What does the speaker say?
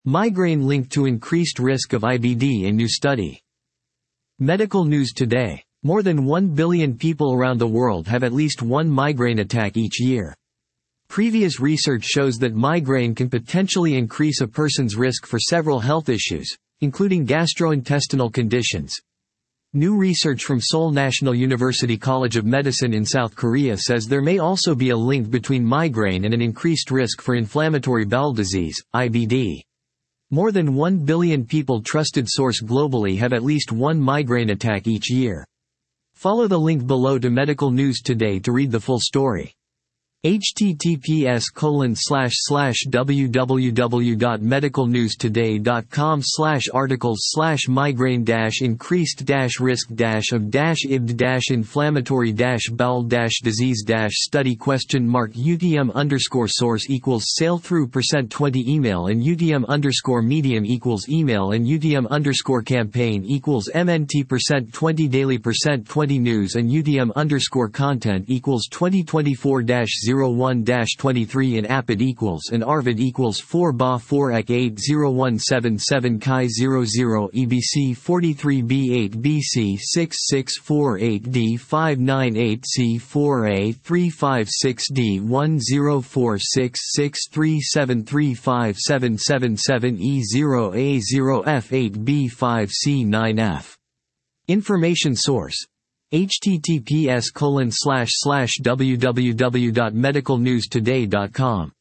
Migraine linked to increased risk of IBD in new study. Medical News Today. More than 1 billion people around the world have at least one migraine attack each year. Previous research shows that migraine can potentially increase a person's risk for several health issues, including gastrointestinal conditions. New research from Seoul National University College of Medicine in South Korea says there may also be a link between migraine and an increased risk for inflammatory bowel disease, IBD. More than 1 billion people. Trusted source globally have at least one migraine attack each year. Follow the link below to Medical News Today to read the full story. https://www.medicalnews.today.com/articles/migraine-increased-risk-of-IBD-study UTM_source equals sail-through%20 email and UTM_medium equals email and UTM_campaign equals MNT%20 daily%20 news and UTM_content equals 2024-01-23 and APID equals and ARVID equals 4 BA 4 EC 80177 Chi 00 EBC 43B8 BC 6648 D 598 C 4A 356 D 104663735777 E 0 A 0 F 8 B 5 C 9 F. Information source: https://www.medicalnewstoday.com